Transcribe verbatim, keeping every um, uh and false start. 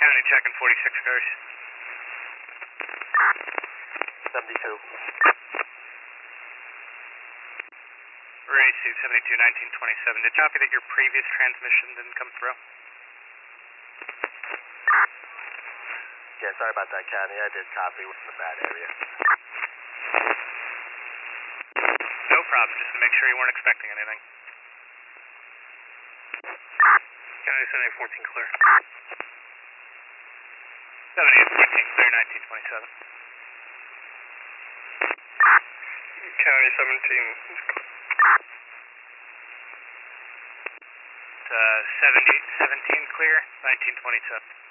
County checking forty-six cars. seventy-two. Race seventy-two nineteen twenty-seven. Did you copy that your previous transmission didn't come through? Yeah, sorry about that, County. I did copy. We're in a bad area. No problem. Just to make sure you weren't expecting anything. County seventy-eight fourteen clear. seventy-eight fourteen clear nineteen twenty-seven. County seventeen is clear. Uh, seventy seventeen clear nineteen twenty-seven.